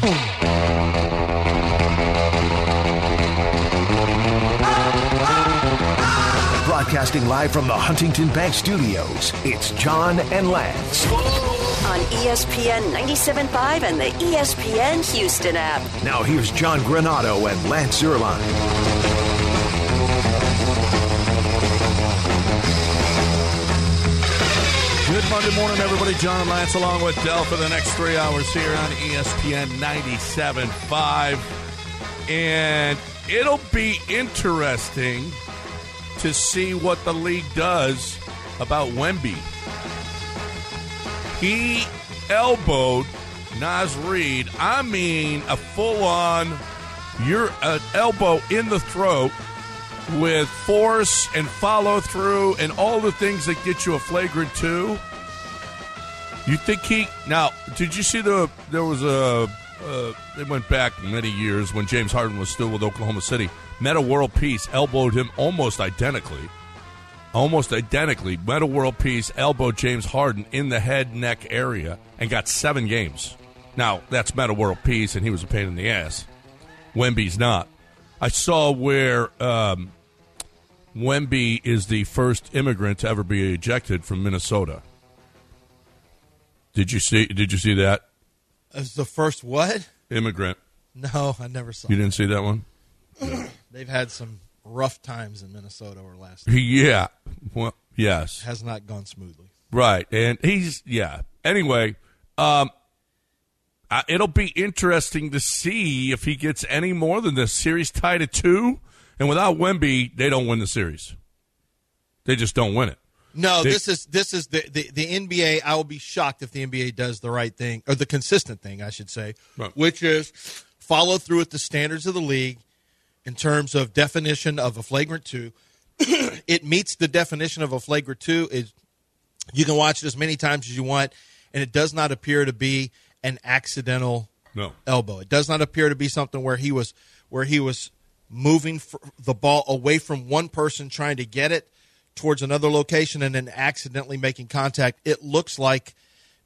Broadcasting live from the Huntington Bank Studios, it's John and Lance. On ESPN 97.5 and the ESPN Houston app. Now here's John Granado and Lance Zierlein. Good Monday morning, everybody. John and Lance along with Del for the next 3 hours here on ESPN 97.5. And it'll be interesting to see what the league does about Wemby. He elbowed Naz Reid. I mean, a full-on elbow in the throat with force and follow-through and all the things that get you a flagrant 2. You think now, did you see there was it went back many years when James Harden was still with Oklahoma City. Metta World Peace elbowed him almost identically. Metta World Peace elbowed James Harden in the head, neck area and got 7 games. Now, that's Metta World Peace, and he was a pain in the ass. Wemby's not. I saw where Wemby is the first immigrant to ever be ejected from Minnesota. Did you see that? As the first what? Immigrant. No, I never saw You didn't see that one? They've had some rough times in Minnesota over last year. Yeah. Well, yes. Has not gone smoothly. Right. And Anyway, it'll be interesting to see if he gets any more than this. Series tied at 2, and without Wemby, they don't win the series. They just don't win it. No, this is the NBA. I will be shocked if the NBA does the right thing, or the consistent thing, I should say, right, which is follow through with the standards of the league in terms of definition of a flagrant 2. It meets the definition of a flagrant 2. You can watch it as many times as you want, and it does not appear to be an accidental elbow. It does not appear to be something where he was moving the ball away from one person trying to get it towards another location and then accidentally making contact. It looks like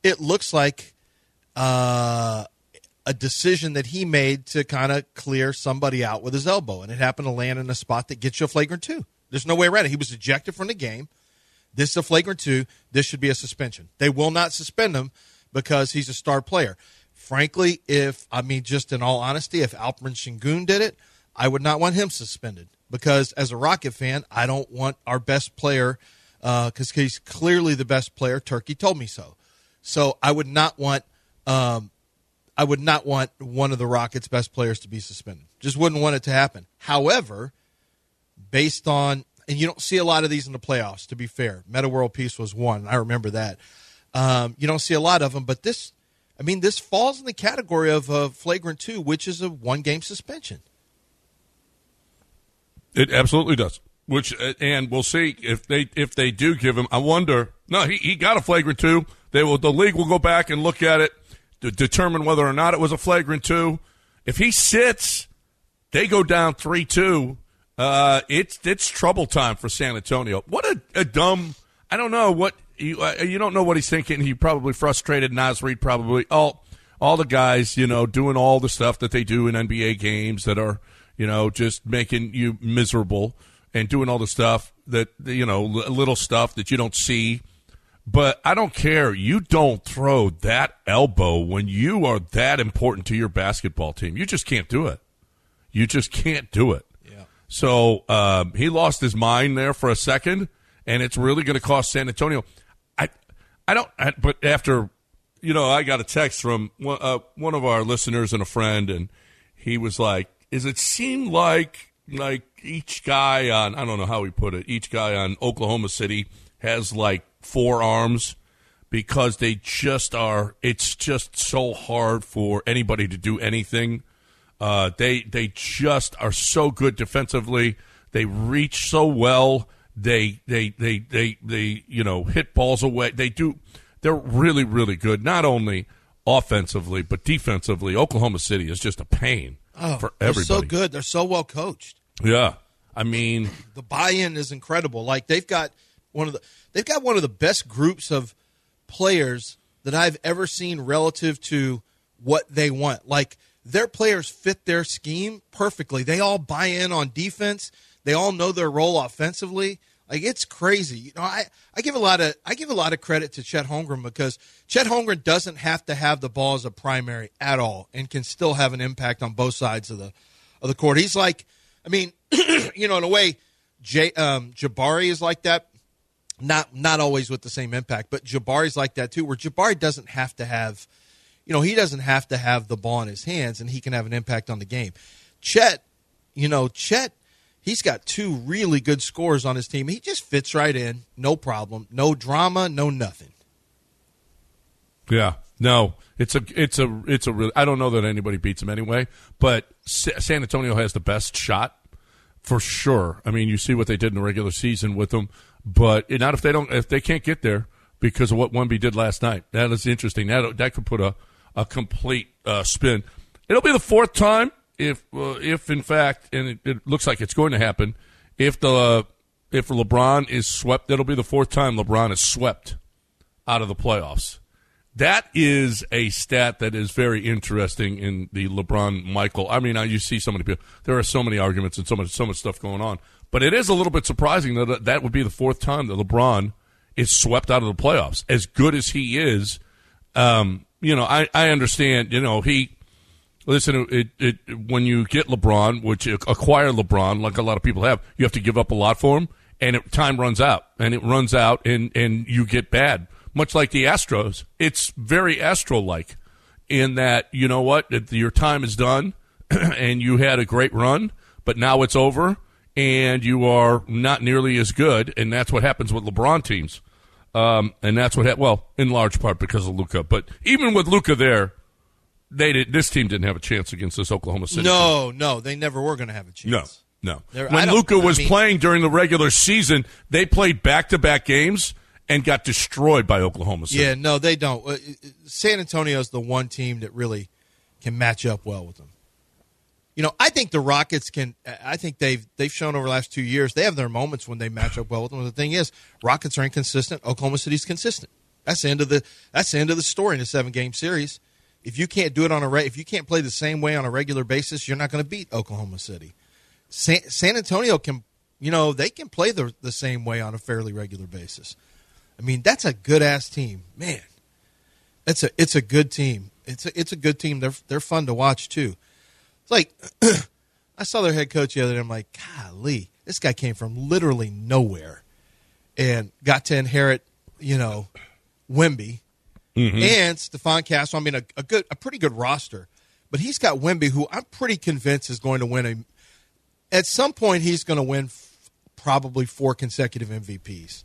a decision that he made to kind of clear somebody out with his elbow, and it happened to land in a spot that gets you a flagrant 2. There's no way around it. He was ejected from the game. This is a flagrant 2. This should be a suspension. They will not suspend him because he's a star player. Frankly, just in all honesty, if Alperen Sengun did it, I would not want him suspended. Because as a Rocket fan, I don't want our best player, because he's clearly the best player. Turkey told me so. So I would not want one of the Rockets' best players to be suspended. Just wouldn't want it to happen. However, based on, and you don't see a lot of these in the playoffs, to be fair. Metta World Peace was one. I remember that. You don't see a lot of them, but this falls in the category of a flagrant 2, which is a 1-game suspension. It absolutely does. And we'll see if they do give him. I wonder. No, he got a flagrant 2. The league will go back and look at it to determine whether or not it was a flagrant 2. If he sits, they go down 3-2. It's trouble time for San Antonio. What a dumb. I don't know what you don't know what he's thinking. He probably frustrated. Naz Reid probably all the guys doing all the stuff that they do in NBA games that are. Just making you miserable and doing all the stuff that, little stuff that you don't see. But I don't care. You don't throw that elbow when you are that important to your basketball team. You just can't do it. You just can't do it. Yeah. So he lost his mind there for a second, and it's really going to cost San Antonio. But after, I got a text from one of our listeners and a friend, and he was like, is it seem like each guy on, I don't know how he put it, each guy on Oklahoma City has like 4 arms because they just are, it's just so hard for anybody to do anything. They just are so good defensively. They reach so well. They hit balls away. They're really, really good, not only offensively, but defensively. Oklahoma City is just a pain. For everybody. They're so good. They're so well coached. Yeah. I mean, the buy-in is incredible. Like they've got one of the best groups of players that I've ever seen relative to what they want. Like, their players fit their scheme perfectly. They all buy in on defense. They all know their role offensively. Like, it's crazy. You know, I give a lot of credit to Chet Holmgren because Chet Holmgren doesn't have to have the ball as a primary at all and can still have an impact on both sides of the court. He's like, I mean, you know, in a way, Jabari is like that. Not always with the same impact, but Jabari's like that too, where Jabari doesn't have to have, you know, he doesn't have to have the ball in his hands and he can have an impact on the game. Chet, he's got 2 really good scorers on his team. He just fits right in, no problem, no drama, no nothing. Yeah, no, it's a really, I don't know that anybody beats him anyway, but San Antonio has the best shot for sure. I mean, you see what they did in the regular season with them, but not if they can't get there because of what Wemby did last night. That is interesting. That could put a complete spin. It'll be the 4th time. If in fact, and it looks like it's going to happen, if LeBron is swept, it'll be the 4th time LeBron is swept out of the playoffs. That is a stat that is very interesting in the LeBron-Michael. I mean, you see so many people. There are so many arguments and so much stuff going on. But it is a little bit surprising that would be the 4th time that LeBron is swept out of the playoffs. As good as he is, you know, I understand, you know, listen, when you get LeBron, which acquire LeBron, like a lot of people have, you have to give up a lot for him, and time runs out, and you get bad. Much like the Astros, it's very Astro-like in that, you know what, your time is done, and you had a great run, but now it's over, and you are not nearly as good, and that's what happens with LeBron teams. And that's what in large part because of Luka. But even with Luka there, this team didn't have a chance against this Oklahoma City team. No, they never were going to have a chance. No. When Luka was playing during the regular season, they played back-to-back games and got destroyed by Oklahoma City. Yeah, no, they don't. San Antonio is the one team that really can match up well with them. You know, I think the Rockets can. I think they've shown over the last 2 years they have their moments when they match up well with them. The thing is, Rockets are inconsistent. Oklahoma City's consistent. That's the end of the story in a 7-game series. If you can't do it if you can't play the same way on a regular basis, you're not going to beat Oklahoma City. San Antonio can, you know, they can play the same way on a fairly regular basis. I mean, that's a good ass team, man. It's a good team. It's a good team. They're fun to watch too. It's like I saw their head coach the other day. I'm like, golly, this guy came from literally nowhere and got to inherit, you know, Wemby and Stephon Castle. I mean, a pretty good roster, but he's got Wemby, who I'm pretty convinced is going to win at some point. He's going to win probably 4 consecutive MVPs.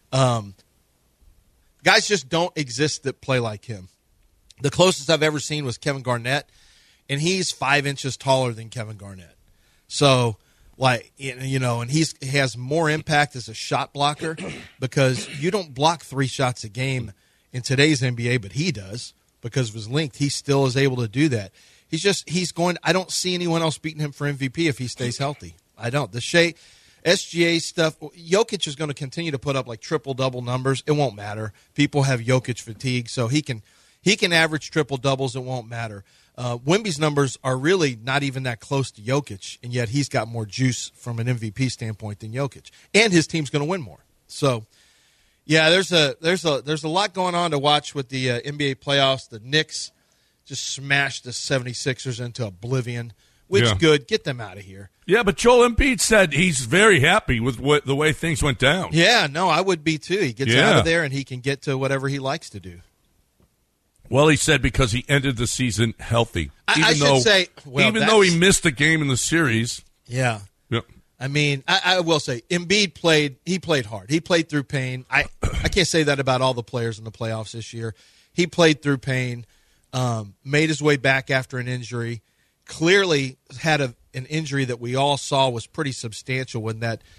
Guys just don't exist that play like him. The closest I've ever seen was Kevin Garnett, and he's 5 inches taller than Kevin Garnett. So, like, you know, and he has more impact as a shot blocker because you don't block 3 shots a game in today's NBA, but he does because of his length. He still is able to do that. I don't see anyone else beating him for MVP if he stays healthy. I don't. The SGA stuff, Jokic is going to continue to put up like triple-double numbers. It won't matter. People have Jokic fatigue, so he can average triple-doubles. It won't matter. Wemby's numbers are really not even that close to Jokic, and yet he's got more juice from an MVP standpoint than Jokic. And his team's going to win more. So, yeah, there's a lot going on to watch with the NBA playoffs. The Knicks just smashed the 76ers into oblivion. Which good. Get them out of here. Yeah, but Joel Embiid said he's very happy with the way things went down. Yeah, no, I would be too. He gets out of there and he can get to whatever he likes to do. Well, he said because he ended the season healthy. Even though he missed a game in the series. Yeah. Yep. I mean, I will say Embiid played hard. He played through pain. I can't say that about all the players in the playoffs this year. He played through pain, made his way back after an injury. Clearly had an injury that we all saw was pretty substantial when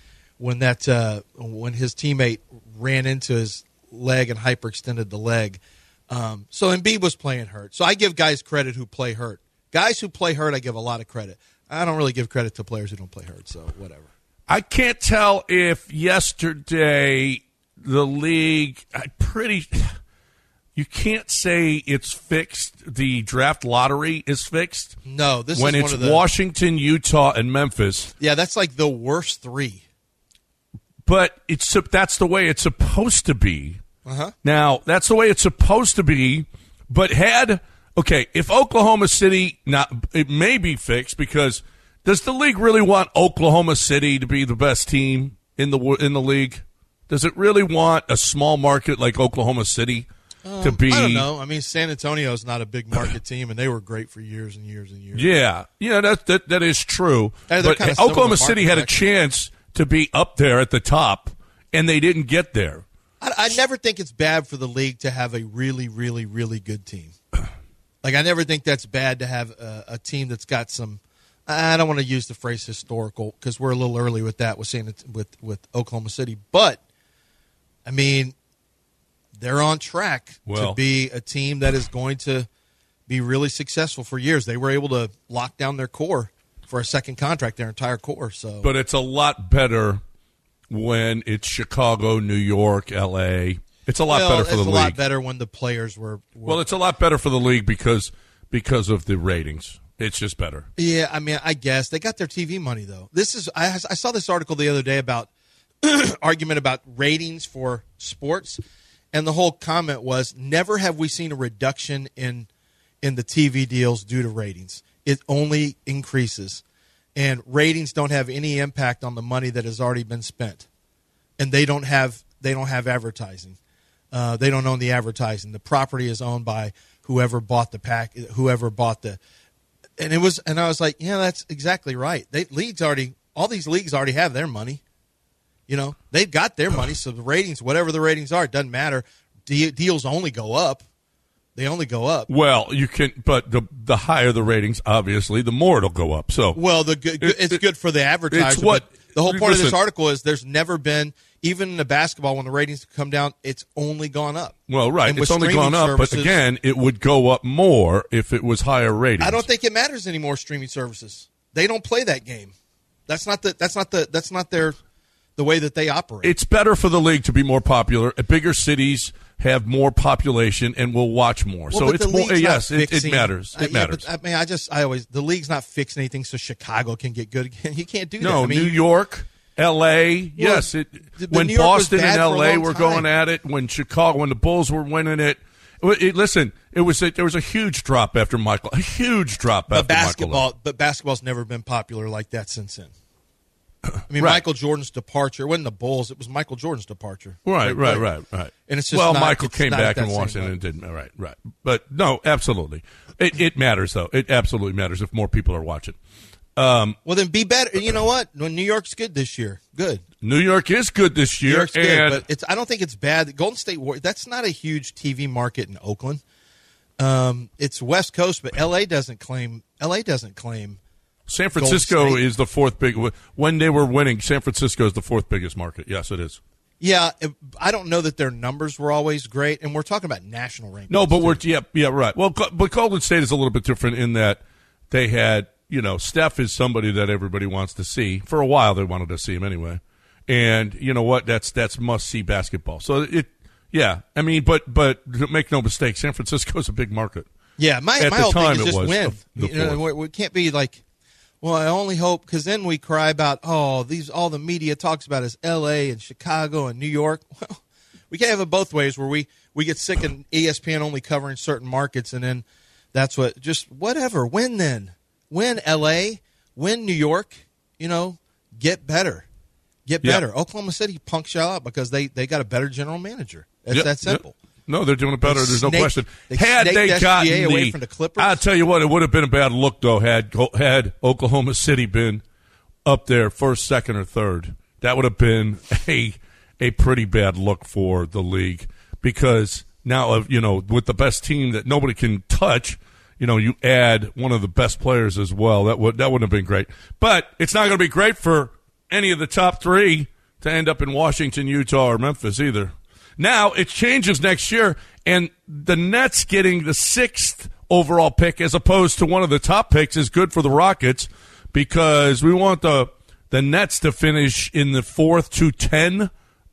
his teammate ran into his leg and hyperextended the leg. So Embiid was playing hurt. So I give guys credit who play hurt. Guys who play hurt, I give a lot of credit. I don't really give credit to players who don't play hurt. So whatever. I can't tell if yesterday the league you can't say it's fixed. The draft lottery is fixed. No, this when is it's one of the Washington, Utah, and Memphis. Yeah, that's like the worst three. But that's the way it's supposed to be. Uh-huh. Now, that's the way it's supposed to be. But if Oklahoma City, it may be fixed because does the league really want Oklahoma City to be the best team in the league? Does it really want a small market like Oklahoma City to be? I don't know. I mean, San Antonio's not a big market team, and they were great for years and years and years. Yeah, that is true. But Oklahoma City had a chance to be up there at the top, and they didn't get there. I never think it's bad for the league to have a really, really, really good team. Like, I never think that's bad to have a team that's got some. I don't want to use the phrase historical because we're a little early with that with Oklahoma City, but I mean, they're on track to be a team that is going to be really successful for years. They were able to lock down their core for a second contract, their entire core. So, but it's a lot better when it's Chicago, New York, L.A. It's a lot better for the league. It's a lot better when the players were. Well, it's a lot better for the league because of the ratings. It's just better. Yeah, I mean, I guess they got their TV money though. I saw this article the other day about argument about ratings for sports, and the whole comment was, never have we seen a reduction in the TV deals due to ratings. It only increases, and ratings don't have any impact on the money that has already been spent, and they don't have advertising. They don't own the advertising. The property is owned by whoever bought the. And I was like, yeah, that's exactly right. All these leagues already have their money. You know, they've got their money, so the ratings, whatever the ratings are, it doesn't matter. Deals only go up. They only go up. Well, you can, but the higher the ratings, obviously, the more it'll go up. So, well, it's good for the advertiser. It's what the whole point of this article is. There's never been, even in the basketball, when the ratings come down, it's only gone up. Well, right, it's only gone up, but again, it would go up more if it was higher ratings. I don't think it matters anymore. Streaming services, they don't play that game. That's not the way that they operate. It's better for the league to be more popular. Bigger cities have more population and will watch more. Well, so it's more. Yes, it matters. It matters. But, I mean, the league's not fixing anything so Chicago can get good again. You can't do that. No, New York, L.A. Yes, when Boston and L.A. were going at it, when the Bulls were winning it. Listen, there was a huge drop after Michael. A huge drop after Michael. But basketball's never been popular like that since then. I mean, right. Michael Jordan's departure, it wasn't the Bulls, it was Michael Jordan's departure. Right. And it's just Michael came back in Washington and didn't. Right. But no, absolutely. It matters, though. It absolutely matters if more people are watching. Well, then be better. You know what? When New York's good this year. Good. New York is good this year. New York's good, but I don't think it's bad. The Golden State Warriors, that's not a huge TV market in Oakland. It's West Coast, but L.A. doesn't claim San Francisco is the fourth big. When they were winning, San Francisco is the fourth biggest market. Yes, it is. Yeah, I don't know that their numbers were always great, and we're talking about national rankings. No, but right. Well, but Golden State is a little bit different in that they had, Steph is somebody that everybody wants to see. For a while, they wanted to see him anyway, and you know what? That's must see basketball. So I mean, but make no mistake, San Francisco is a big market. Yeah, my whole thing is just win. We can't be like. Well, I only hope, because then we cry about, all the media talks about is L.A. and Chicago and New York. Well, we can't have it both ways where we get sick of ESPN only covering certain markets, and then that's whatever. Win then. Win L.A., win New York, get better. Get better. Yep. Oklahoma City punks y'all out because they got a better general manager. It's that simple. Yep. No, they're doing it better. There's no question. Had they gotten away from the Clippers, I'll tell you what, it would have been a bad look though. Had Oklahoma City been up there first, second, or third, that would have been a pretty bad look for the league. Because now, with the best team that nobody can touch, you add one of the best players as well. That wouldn't have been great. But it's not going to be great for any of the top three to end up in Washington, Utah, or Memphis either. Now, it changes next year, and the Nets getting the 6th overall pick as opposed to one of the top picks is good for the Rockets because we want the Nets to finish in the 4th to 10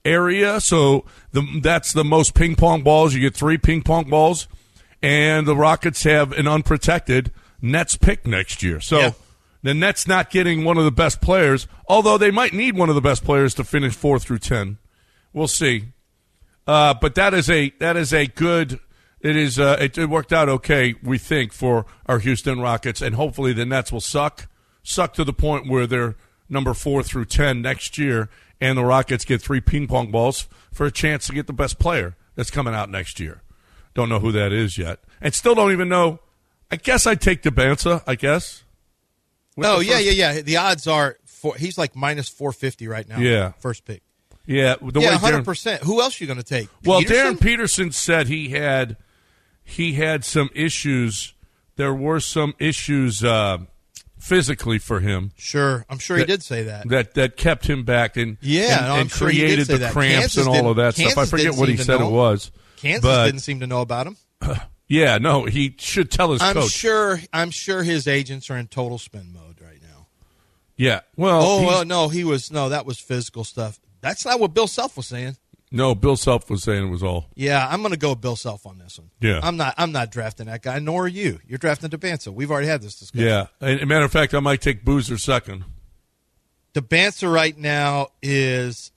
area, so that's the most ping pong balls. You get 3 ping pong balls, and the Rockets have an unprotected Nets pick next year. So the Nets not getting one of the best players, although they might need one of the best players to finish 4 through 10. We'll see. But that is a good. It worked out okay, we think, for our Houston Rockets, and hopefully the Nets will suck to the point where they're number 4 through 10 next year, and the Rockets get 3 ping pong balls for a chance to get the best player that's coming out next year. Don't know who that is yet, and still don't even know. I guess I'd take DeBanza. I guess. Yeah. The odds are he's like minus 450 right now. Yeah, first pick. Yeah, 100%. Who else are you going to take? Well, Peterson? Darren Peterson said he had some issues. There were some issues physically for him. Sure, I'm sure he did say that. That kept him back and sure created the cramps and all of that stuff. I forget what he said it was. Kansas didn't seem to know about him. Yeah, no, he should tell his coach. I'm sure his agents are in total spin mode right now. Yeah, well, that was physical stuff. That's not what Bill Self was saying. No, Bill Self was saying it was all. Yeah, I'm going to go with Bill Self on this one. Yeah, I'm not drafting that guy, nor are you. You're drafting DeBanza. We've already had this discussion. Yeah, as a matter of fact, I might take Boozer second. DeBanza right now is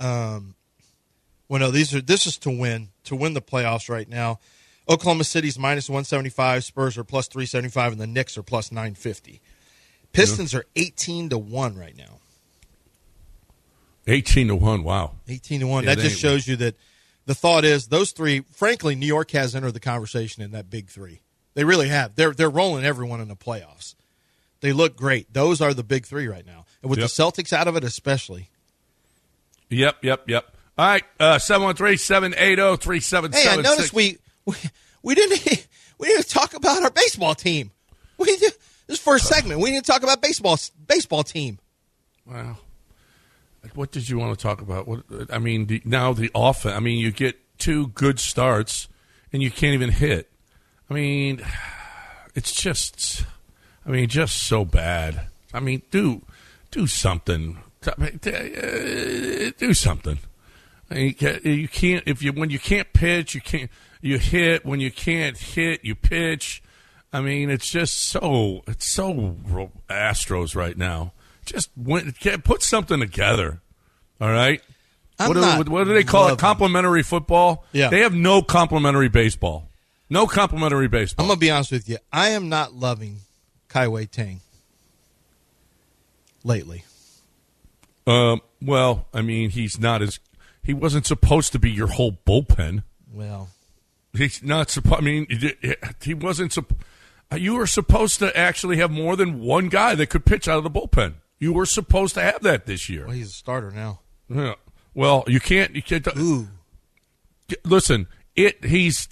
this is to win the playoffs right now. Oklahoma City's minus 175, Spurs are plus 375, and the Knicks are plus 950. Pistons are 18-1 right now. 18-1, wow. 18-1. That just shows you that the thought is those three, frankly, New York has entered the conversation in that big three. They really have. They're rolling everyone in the playoffs. They look great. Those are the big three right now. And with the Celtics out of it especially. Yep. All right, 713-780-3776. Hey, I noticed we didn't talk about our baseball team. This first segment, we didn't talk about baseball team. Wow. What did you want to talk about? The offense. I mean, you get 2 good starts, and you can't even hit. I mean, it's just so bad. I mean, do something. Do something. I mean, you can't when you can't pitch, you hit. When you can't hit, you pitch. I mean, it's so Astros right now. Just put something together, all right? What do they call it? Complementary football? Yeah. They have no complementary baseball. No complementary baseball. I'm going to be honest with you. I am not loving Kai-Wei Tang lately. Well, I mean, he wasn't supposed to be your whole bullpen. Well. He's not supposed. I mean, he wasn't. You were supposed to actually have more than one guy that could pitch out of the bullpen. You were supposed to have that this year. Well, he's a starter now. Yeah. Well, you can't. Ooh. Listen, he's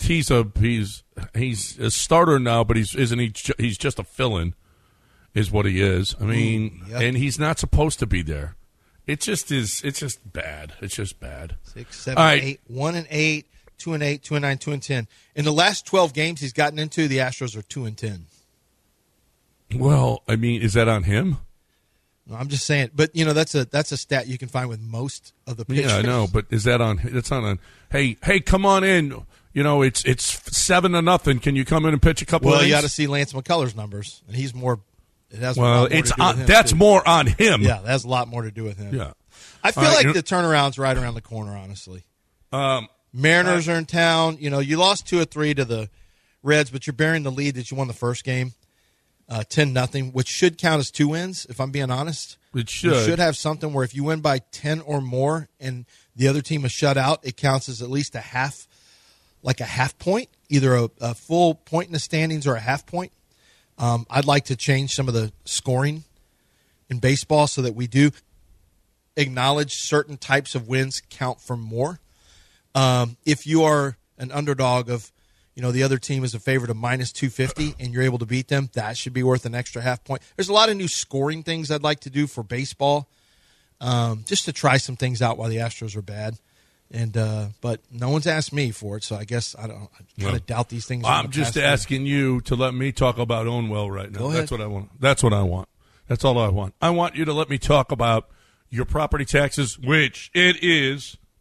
a starter now, but isn't he? He's just a fill-in, is what he is. I mean, and he's not supposed to be there. It just is. It's just bad. It's just bad. 6, 7, 8, 1-8, 2-8, 2-9, 2-10. In the last 12 games he's gotten into, the Astros are 2-10. Well, I mean, is that on him? No, I'm just saying, but that's a stat you can find with most of the pitchers. Yeah, I know, but is that on? It's not on. Hey, come on in. It's 7-0. Can you come in and pitch a couple? Well, innings? you got to see Lance McCullers' numbers, and he's more. It has well, it's on, that's more on him. Yeah, that has a lot more to do with him. Yeah, I feel like the turnaround's right around the corner. Honestly, Mariners are in town. You lost 2 or 3 to the Reds, but you're bearing the lead that you won the first game. 10-0, which should count as 2 wins, if I'm being honest. It should. You should have something where if you win by 10 or more and the other team is shut out, it counts as at least a half point, either a full point in the standings or a half point. I'd like to change some of the scoring in baseball so that we do acknowledge certain types of wins count for more. If you are an underdog of the other team is a favorite of minus 250 and you're able to beat them, that should be worth an extra half point. There's a lot of new scoring things I'd like to do for baseball, just to try some things out while the Astros are bad. And but no one's asked me for it, so I guess I kind of doubt these things. I'm just asking you to let me talk about Ownwell right now. Go ahead. That's what I want. That's what I want. That's all I want. I want you to let me talk about your property taxes, which it is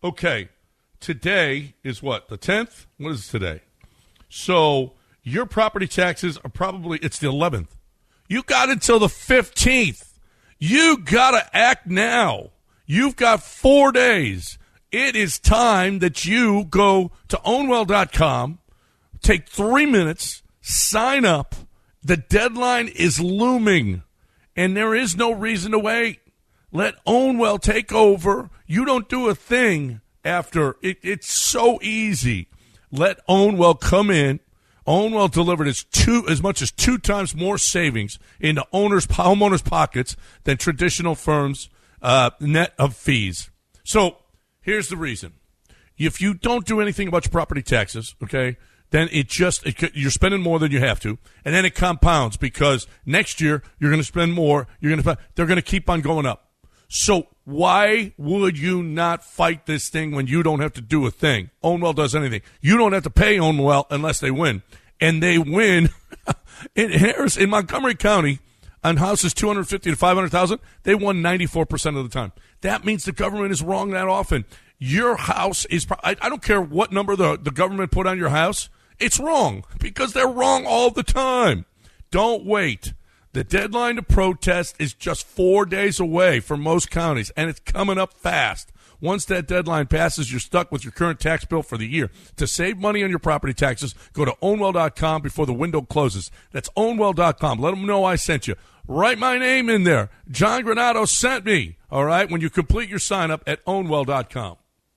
okay, today is what, the 10th? What is today? So your property taxes are probably, it's the 11th. You got until the 15th. You got to act now. You've got 4 days. It is time that you go to ownwell.com, take 3 minutes, sign up. The deadline is looming, and there is no reason to wait. Let Ownwell take over. You don't do a thing after. It's so easy. Let Ownwell come in. Ownwell delivered as much as 2 times more savings into homeowners' pockets than traditional firms' net of fees. So here's the reason. If you don't do anything about your property taxes, okay, then you're spending more than you have to, and then it compounds because next year you're going to spend more. They're going to keep on going up. So why would you not fight this thing when you don't have to do a thing? Ownwell does anything. You don't have to pay Ownwell unless they win. And they win. In Montgomery County, on houses 250 to 500,000, they won 94% of the time. That means the government is wrong that often. Your house is, I don't care what number the government put on your house, it's wrong because they're wrong all the time. Don't wait. The deadline to protest is just 4 days away for most counties, and it's coming up fast. Once that deadline passes, you're stuck with your current tax bill for the year. To save money on your property taxes, go to ownwell.com before the window closes. That's ownwell.com. Let them know I sent you. Write my name in there. John Granado sent me, all right, when you complete your sign-up at ownwell.com.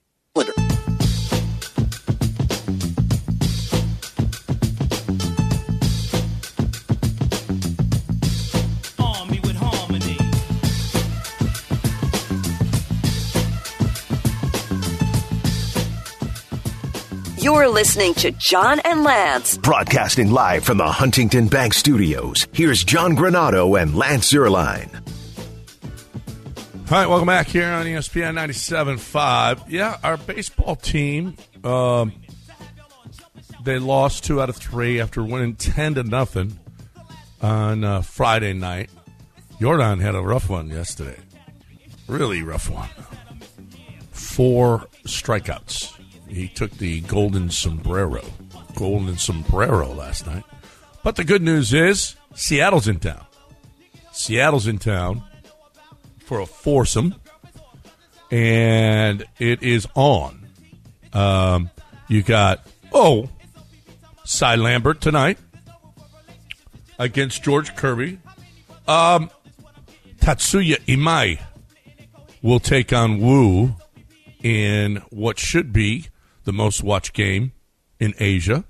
You're listening to John and Lance. Broadcasting live from the Huntington Bank Studios, here's John Granado and Lance Zierlein. All right, welcome back here on ESPN 97.5. Yeah, our baseball team, they lost 2 out of 3 after winning 10-0 on Friday night. Jordan had a rough one yesterday. Really rough one. 4 strikeouts. He took the golden sombrero last night. But the good news is Seattle's in town. Seattle's in town for a foursome, and it is on. You got, Cy Lambert tonight against George Kirby. Tatsuya Imai will take on Wu in what should be the most watched game in Asia.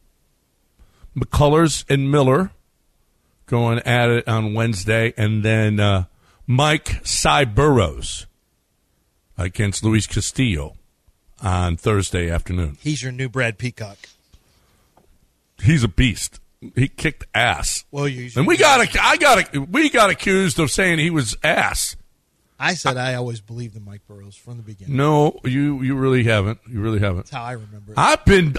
McCullers and Miller going at it on Wednesday. And then Mike Cy Burrows against Luis Castillo on Thursday afternoon. He's your new Brad Peacock. He's a beast. He kicked ass. Well, and we got accused of saying he was ass. I said I always believed in Mike Burrows from the beginning. No, you really haven't. You really haven't. That's how I remember it. I've been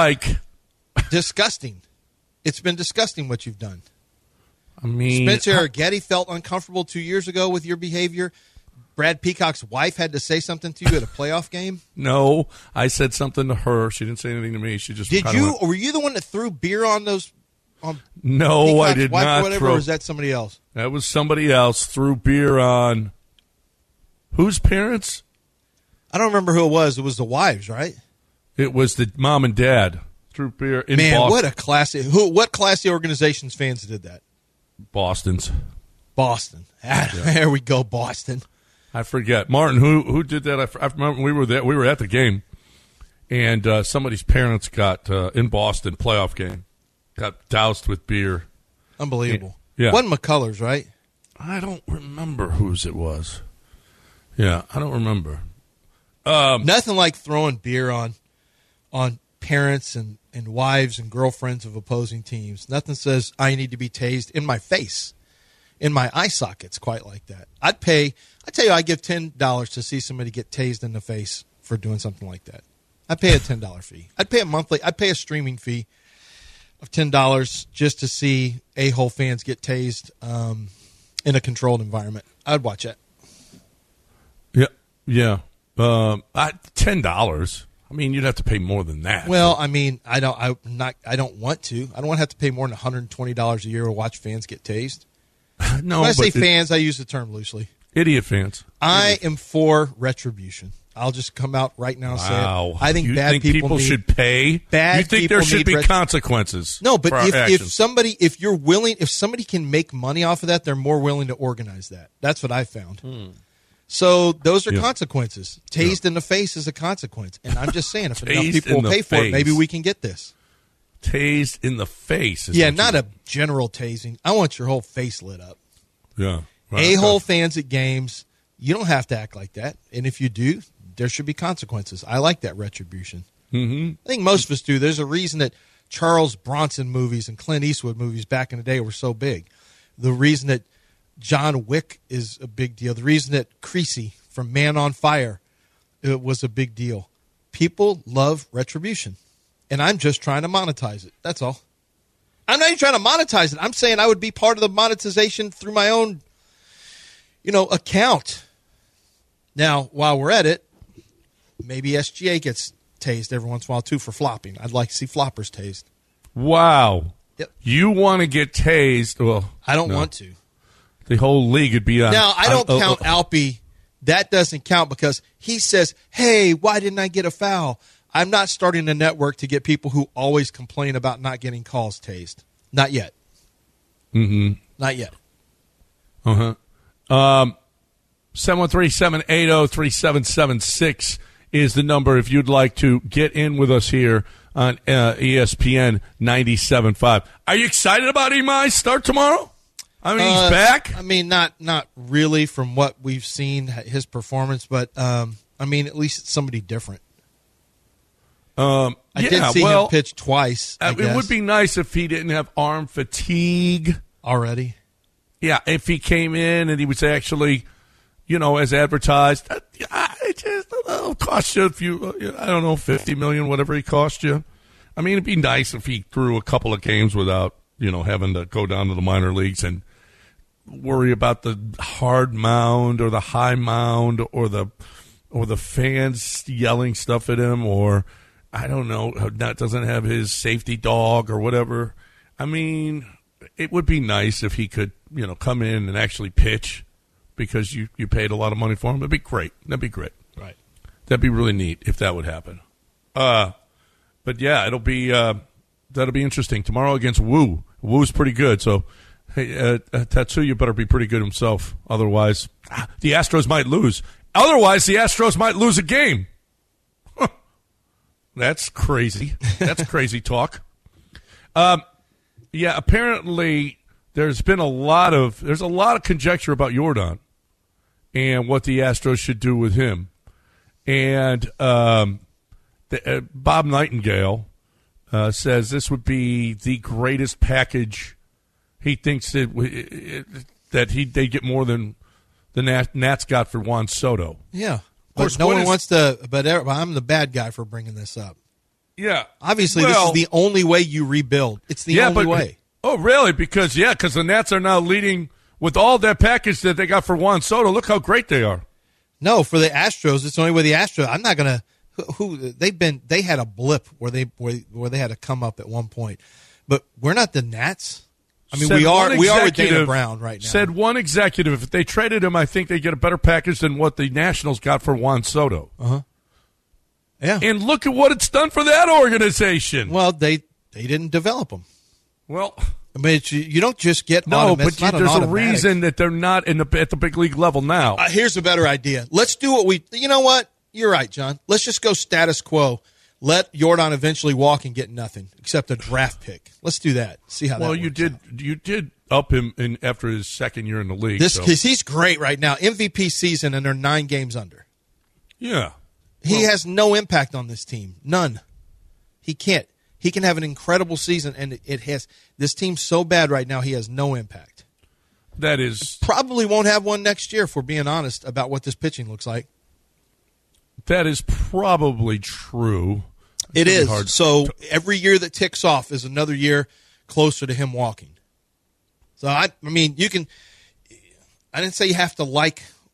disgusting. It's been disgusting what you've done. I mean, Spencer Getty felt uncomfortable 2 years ago with your behavior. Brad Peacock's wife had to say something to you at a playoff game. No, I said something to her. She didn't say anything to me. She just Were you the one that threw beer on those? No, Peacock's I did wife not. Or whatever, or was that somebody else? That was somebody else. Threw beer on whose parents? I don't remember who it was. It was the wives, right? It was the mom and dad. Threw beer in Boston. Man, what a classy! What classy organizations fans did that? Boston's. Boston. There we go, Boston. I forget. Martin, who did that? I remember we were there. We were at the game, and somebody's parents got in Boston playoff game, got doused with beer. Unbelievable. Yeah, wasn't McCullers, right? I don't remember whose it was. Yeah, I don't remember. Nothing like throwing beer on parents and wives and girlfriends of opposing teams. Nothing says I need to be tased in my face, in my eye sockets quite like that. I'd tell you, I'd give $10 to see somebody get tased in the face for doing something like that. I'd pay a $10 fee. I'd pay a streaming fee of $10 just to see a-hole fans get tased in a controlled environment. I'd watch it. Yeah. $10. I mean, you'd have to pay more than that. Well, I mean, I don't want to. I don't want to have to pay more than $120 a year to watch fans get tased. No, when I say fans, I use the term loosely. Idiot fans. I am for retribution. I'll just come out right now and say it. I think people should pay. Bad you think there should be consequences? No, but if somebody can make money off of that, they're more willing to organize that. That's what I found. So those are consequences. Tased in the face is a consequence, and I'm just saying, if enough people will pay for it, maybe we can get this. Tased in the face. Not a general tasing. I want your whole face lit up. Yeah. Right. A-hole fans at games, you don't have to act like that. And if you do, there should be consequences. I like that retribution. Mm-hmm. I think most of us do. There's a reason that Charles Bronson movies and Clint Eastwood movies back in the day were so big. The reason that John Wick is a big deal. The reason that Creasy from Man on Fire was a big deal. People love retribution. And I'm just trying to monetize it. That's all. I'm not even trying to monetize it. I'm saying I would be part of the monetization through my own, account. Now, while we're at it, maybe SGA gets tased every once in a while, too, for flopping. I'd like to see floppers tased. Wow. Yep. You want to get tased? Well, I don't want to. The whole league would be on. Now, I don't count Alpy. That doesn't count because he says, hey, why didn't I get a foul? I'm not starting a network to get people who always complain about not getting calls tased. Not yet. Mm-hmm. Not yet. Uh-huh. 713-780-3776 is the number if you'd like to get in with us here on ESPN 97.5. Are you excited about Imai's start tomorrow? I mean, he's back. I mean, not really from what we've seen, his performance, but, at least it's somebody different. I did see him pitch twice. It would be nice if he didn't have arm fatigue already. Yeah, if he came in and he was actually, as advertised, it'll cost you $50 million, whatever he cost you. I mean, it'd be nice if he threw a couple of games without, having to go down to the minor leagues and worry about the hard mound or the high mound or the fans yelling stuff at him, or I don't know, doesn't have his safety dog or whatever. I mean, it would be nice if he could, come in and actually pitch because you paid a lot of money for him. That'd be great. That'd be great. Right. That'd be really neat if that would happen. But yeah, that'll be interesting tomorrow against Wu. Wu's pretty good, so hey, Tatsuya better be pretty good himself. Otherwise, the Astros might lose. Otherwise, the Astros might lose a game. That's crazy. That's crazy talk. Yeah, apparently there's a lot of conjecture about Yordan and what the Astros should do with him. And Bob Nightingale says this would be the greatest package. He thinks that they get more than the Nats got for Juan Soto. Yeah. But no one wants to. But I'm the bad guy for bringing this up. Yeah. Obviously, this is the only way you rebuild. It's the only way. Oh, really? Because the Nats are now leading with all that package that they got for Juan Soto. Look how great they are. No, for the Astros, it's the only way the Astros. I'm not going to. They had a blip where they had to come up at one point, but we're not the Nats. I mean, we are with Dana Brown right now. Said one executive, if they traded him, I think they get a better package than what the Nationals got for Juan Soto. Uh-huh. Yeah. And look at what it's done for that organization. Well, they didn't develop them. Well, I mean, you don't just get but there's a reason that they're not at the big league level now. Here's a better idea. Let's do what you know what? You're right, John. Let's just go status quo. Let Yordan eventually walk and get nothing except a draft pick. Let's do that. See how that works. You did up him after his second year in the league. Because he's great right now. MVP season, and they're 9 games under. Yeah. He has no impact on this team. None. He can't. He can have an incredible season, and this team's so bad right now, he has no impact. That is. Probably won't have one next year, if we're being honest about what this pitching looks like. That is probably true. It is. So every year that ticks off is another year closer to him walking. So, I mean, you can – I didn't say you have to like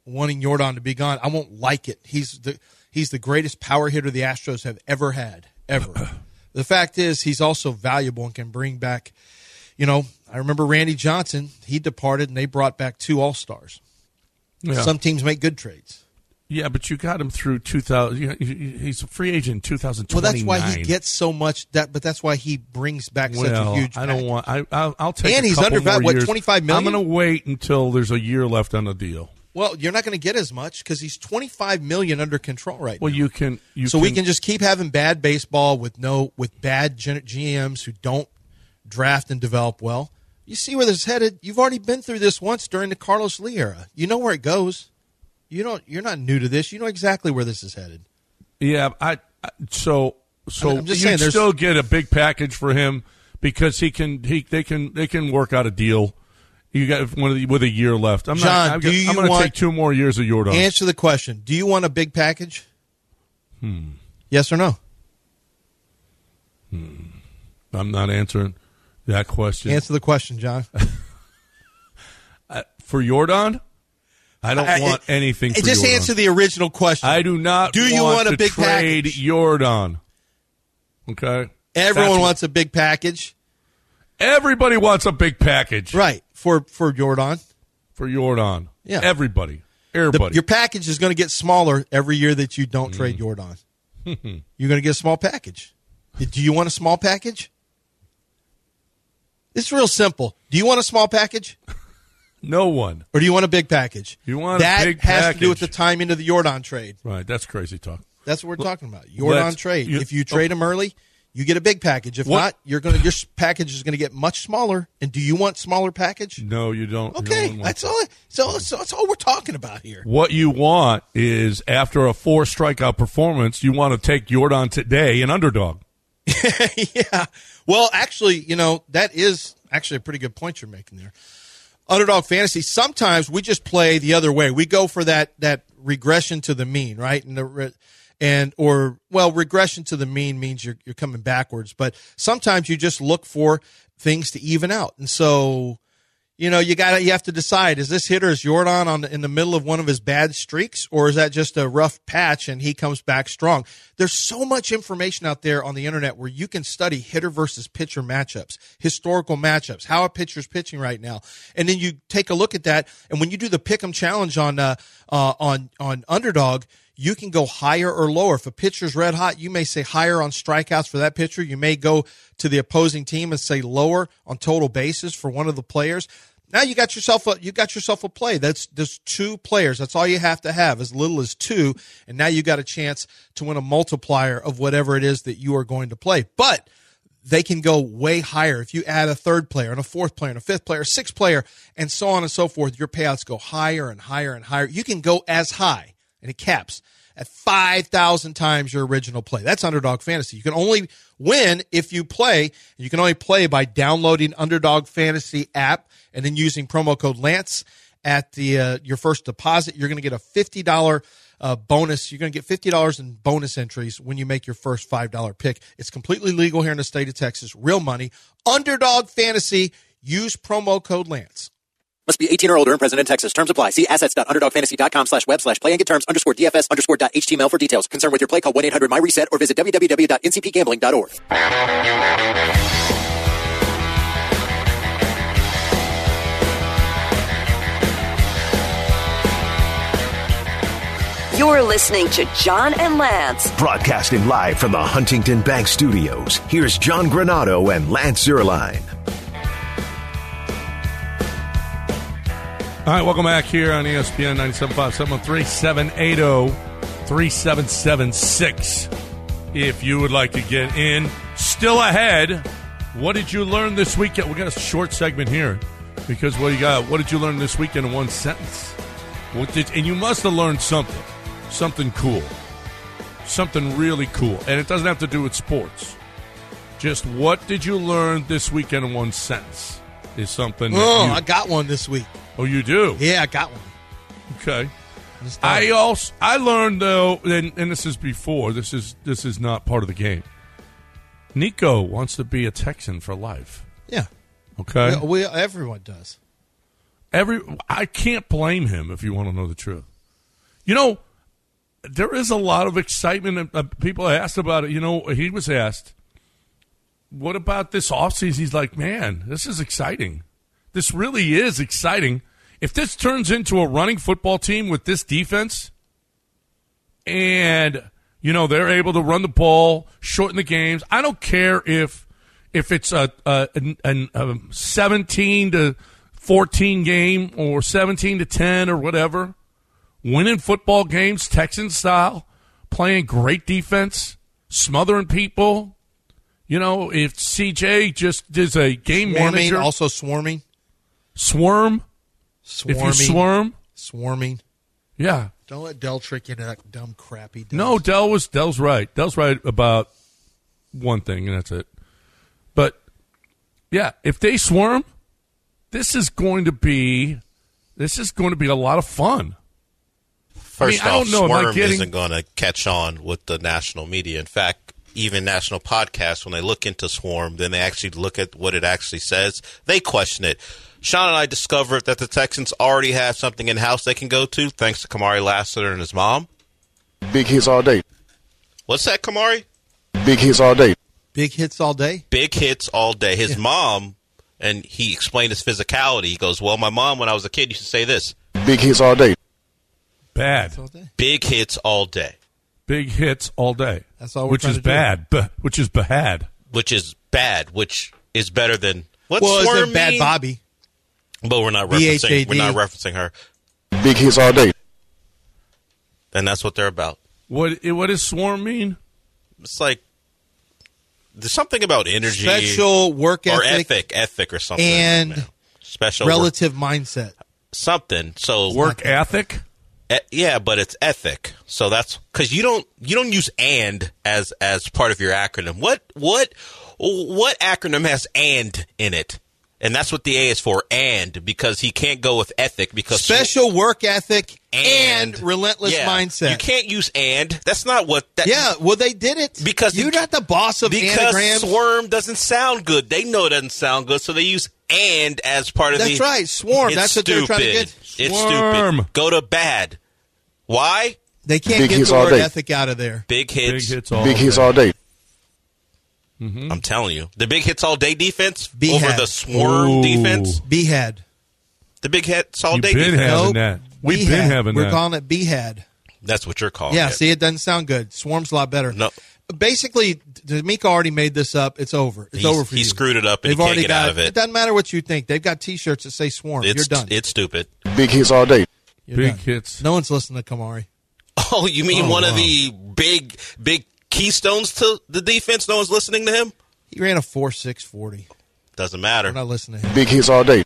wanting Yordan to be gone. I won't like it. He's the greatest power hitter the Astros have ever had, ever. The fact is, he's also valuable and can bring back, I remember Randy Johnson. He departed, and they brought back 2 All-Stars. Yeah. Some teams make good trades. Yeah, but you got him through 2000. He's a free agent in 2029. Well, that's why he gets so much. But that's why he brings back such a huge. I don't want. I'll take. And he's undervalued. What, $25 million? I'm going to wait until there's a year left on the deal. Well, you're not going to get as much because he's $25 million under control right now. Well, you can. We can just keep having bad baseball with bad GMs who don't draft and develop well. You see where this is headed. You've already been through this once during the Carlos Lee era. You know where it goes. You're not new to this. You know exactly where this is headed. Yeah, so I'm just saying, still get a big package for him because they can work out a deal. You got with a year left. I'm going to take 2 more years of Yordan. Answer the question. Do you want a big package? Yes or no? I'm not answering that question. Answer the question, John. For Yordan, I don't want anything for just Yordan. Answer the original question. I do not want a big trade package? Yordan. Okay? Everyone wants a big package. Everybody wants a big package. Right. For Yordan. For Yordan. Yeah. Everybody. Your package is going to get smaller every year that you don't trade Yordan. You're going to get a small package. Do you want a small package? It's real simple. Do you want a small package? No one. Or do you want a big package? You want a big package. That has to do with the timing of the Yordan trade. Right. That's crazy talk. That's what we're talking about. Yordan trade. If you trade him early, you get a big package. If not, your package is going to get much smaller. And do you want smaller package? No, you don't. Okay, that's all. So that's all we're talking about here. What you want is after a 4 strikeout performance, you want to take Yordan today, an underdog. Yeah. Well, actually, that is actually a pretty good point you're making there. Underdog fantasy. Sometimes we just play the other way. We go for that regression to the mean, right? Regression to the mean means you're coming backwards, but sometimes you just look for things to even out. And so, you have to decide, is this hitter, is Yordan in the middle of one of his bad streaks, or is that just a rough patch and he comes back strong? There's so much information out there on the internet where you can study hitter versus pitcher matchups, historical matchups, how a pitcher's pitching right now. And then you take a look at that. And when you do the Pick'em challenge on Underdog, you can go higher or lower. If a pitcher's red hot, you may say higher on strikeouts for that pitcher. You may go to the opposing team and say lower on total bases for one of the players. Now you got yourself a play. There's 2 players. That's all you have to have, as little as 2. And now you got a chance to win a multiplier of whatever it is that you are going to play. But they can go way higher. If you add a 3rd player and a 4th player and a 5th player, 6th player, and so on and so forth, your payouts go higher and higher and higher. You can go as high. And it caps at 5,000 times your original play. That's Underdog Fantasy. You can only win if you play. You can only play by downloading Underdog Fantasy app and then using promo code Lance at your first deposit. You're going to get a $50 bonus. You're going to get $50 in bonus entries when you make your first $5 pick. It's completely legal here in the state of Texas. Real money. Underdog Fantasy. Use promo code Lance. Must be 18 or older and present in Texas. Terms apply. See assets.underdogfantasy.com/web/play and get terms _DFS_.html for details. Concerned with your play, call 1-800-MyReset or visit www.ncpgambling.org. You're listening to John and Lance. Broadcasting live from the Huntington Bank Studios. Here's John Granado and Lance Zierlein. All right, welcome back here on ESPN 97.5, 713-780-3776. If you would like to get in, still ahead, what did you learn this weekend? We got a short segment here because what did you learn this weekend in one sentence? And you must have learned something cool, something really cool. And it doesn't have to do with sports. Just what did you learn this weekend in one sentence is something. I got one this week. Oh, you do? Yeah, I got one. Okay. I learned though, and this is before. This is not part of the game. Nico wants to be a Texan for life. Yeah. Okay. Everyone does. I can't blame him if you want to know the truth. You know, there is a lot of excitement. People asked about it. You know, he was asked, what about this offseason? He's like, man, this is exciting. This really is exciting. If this turns into a running football team with this defense and, you know, they're able to run the ball, shorten the games, I don't care if it's a 17-14 game or 17-10 or whatever. Winning football games, Texan style, playing great defense, smothering people. You know, if CJ just is a game manager. Also swarming. Swarm. If you swarm. Swarming. Yeah. Don't let Dell trick you into that dumb crap he does. No, Dell's right. Dell's right about one thing, and that's it. But, yeah, if they swarm, this is going to be a lot of fun. First I off, don't know, Swarm isn't going to catch on with the national media. In fact, even national podcasts, when they look into Swarm, then they actually look at what it actually says. They question it. Sean and I discovered that the Texans already have something in-house they can go to, thanks to Kamari Lassiter and his mom. Big hits all day. What's that, Kamari? Big hits all day. Big hits all day? Big hits all day. His mom, and he explained his physicality. He goes, well, my mom, when I was a kid, used to say this. Big hits all day. Bad. Big hits all day. Big hits all day. That's all we're which trying is to do. bad. Which is bad. Which is bad, which is better than what's Well, Swarm is it Bad mean? Bobby? But we're not referencing. BHAD. We're not referencing her, Big hits all day. and that's what they're about. What does swarm mean? It's like there's something about energy, Special work or ethic ethic, or something, and man. Special work, relative mindset. something. So Work ethic? yeah, but it's ethic. So that's because you don't use "and" as part of your acronym. What acronym has "and" in it? And that's what the A is for, and, because he can't go with ethic because Special work ethic and relentless yeah, mindset. You can't use "and." That's not what. Yeah, well, they did it Because you're not the boss of because anagrams. Swarm doesn't sound good. They know it doesn't sound good, so they use "and" as part of That's the. right, Swarm. It's That's what they're trying to get. It's Swarm. stupid. Go to bad. Why? They can't Big get hits the all word day. ethic out of there. Big hits. Big hits all Big hits day. all day. I'm telling you, the big hits all day defense B-hat. over the Swarm Ooh. defense. BHAD. The big hits all You've day been defense. having Nope. that. We've BHAD. been having We're that. calling it BHAD. That's what you're calling. Yeah, it. see, it doesn't sound good. Swarm's a lot better. No. Basically, D'Amico already made this up. It's over. It's over for you. He screwed it up, and They've he can't already get got out of it. It doesn't matter what you think. They've got T-shirts that say Swarm. You're done. It's stupid. Big hits all day. You're Big done. hits. No one's listening to Kamari. Oh, you mean one of wow. the big keystones to the defense? No one's listening to him. He ran a 4.640. Doesn't matter. We're not listening to him. Big hits all day.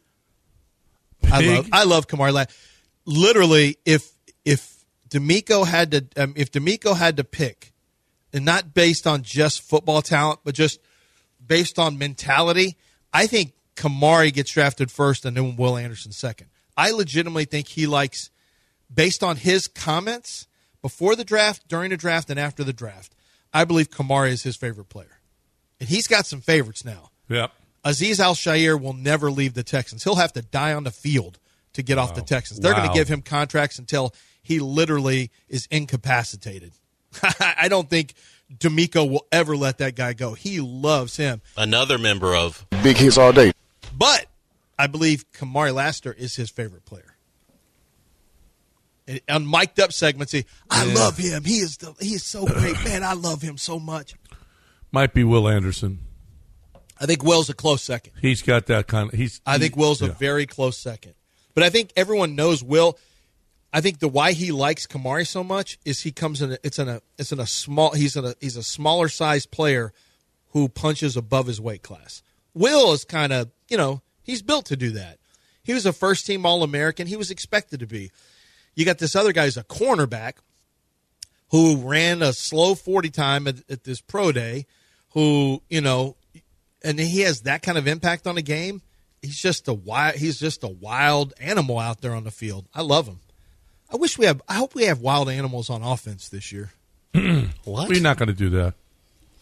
I love Kamari. Literally, if D'Amico had to pick, and not based on just football talent, but just based on mentality, I think Kamari gets drafted first, and then Will Anderson second. I legitimately think he likes, based on his comments before the draft, during the draft, and after the draft, I believe Kamari is his favorite player, and he's got some favorites now. Yep. Azeez Al-Shaair will never leave the Texans. He'll have to die on the field to get off the Texans. They're going to give him contracts until he literally is incapacitated. I don't think D'Amico will ever let that guy go. He loves him. Another member of Big hits all day. But I believe Kamari Lassiter is his favorite player. And on mic'd up segments, I love him. He is so great. Man, I love him so much. Might be Will Anderson. I think Will's a close second. He's got that kind of. I think Will's a very close second. But I think everyone knows Will. I think the why he likes Kamari so much is he comes in. He's a smaller sized player who punches above his weight class. Will is kind of he's built to do that. He was a first team All-American. He was expected to be. You got this other guy who's a cornerback who ran a slow 40 time at this pro day. Who and he has that kind of impact on the game. He's just a wild animal out there on the field. I love him. I hope we have wild animals on offense this year. what? We're not going to do that.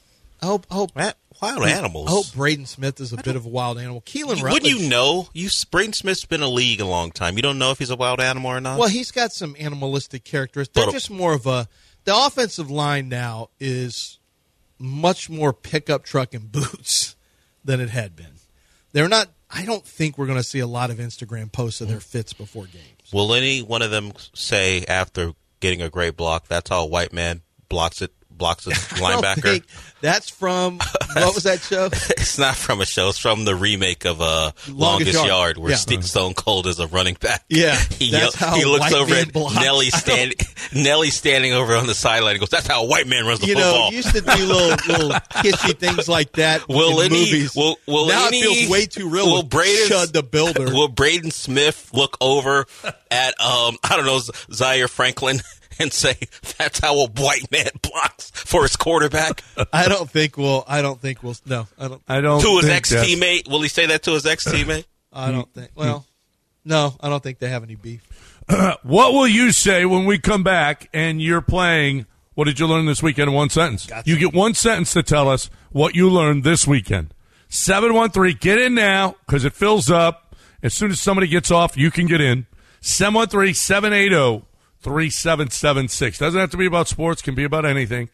hope Wild animals. I hope Braden Smith is a bit of a wild animal. Keelan Rutledge. Wouldn't you know? Braden Smith's been in the league a long time. You don't know if he's a wild animal or not? Well, he's got some animalistic characteristics. They're just more of the offensive line now is much more pickup truck and boots than it had been. They're not. I don't think we're going to see a lot of Instagram posts of their fits before games. Will any one of them say after getting a great block, that's how a white man blocks a linebacker? That's from, what was that show? It's not from a show. It's from the remake of Longest Yard, where Stone Cold is a running back. Yeah, he looks over at Nelly standing over on the sideline and goes, that's how a white man runs the football. You used to do little kissy things like that in movies. Now it feels way too real with Chud the Builder. Will Braden Smith look over at, Zaire Franklin and say, that's how a white man blocks for his quarterback? I don't think we'll. No, I don't. To his ex-teammate? Will he say that to his ex-teammate? I don't think. Well, no, I don't think they have any beef. What will you say when we come back and you're playing, what did you learn this weekend in one sentence? Gotcha. You get one sentence to tell us what you learned this weekend. 713, get in now because it fills up. As soon as somebody gets off, you can get in. 713-780-3776. Doesn't have to be about sports. Can be about anything.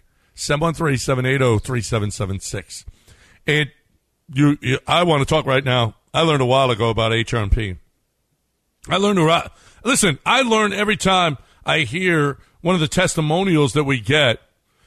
713-780-3776. And I want to talk right now. I learned a while ago about HRP. I learn every time I hear one of the testimonials that we get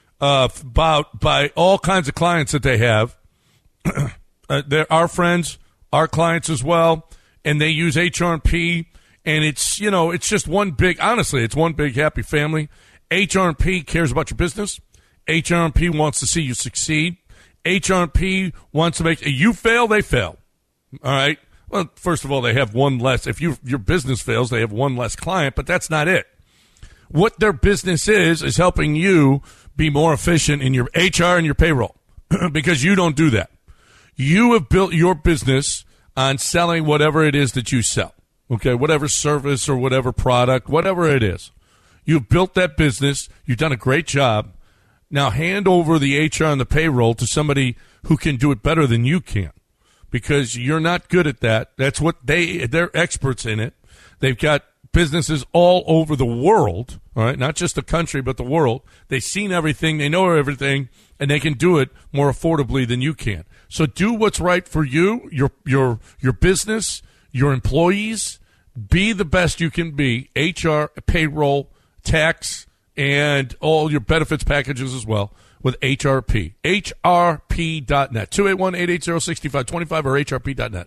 by all kinds of clients that they have. They're our friends, our clients as well, and they use HRP. And it's just one big happy family. HRP cares about your business. HRP wants to see you succeed. HRP wants to make you fail, they fail. All right. Well, first of all, they have one less. If your business fails, they have one less client, but that's not it. What their business is helping you be more efficient in your HR and your payroll because you don't do that. You have built your business on selling whatever it is that you sell. Okay, whatever service or whatever product, whatever it is. You've built that business. You've done a great job. Now hand over the HR and the payroll to somebody who can do it better than you can because you're not good at that. That's what they're experts in it. They've got businesses all over the world, all right, not just the country but the world. They've seen everything. They know everything, and they can do it more affordably than you can. So do what's right for you, your business, your employees. Be the best you can be. HR, payroll, tax, and all your benefits packages as well with HRP. HRP.net. 281-880-6525 or HRP.net.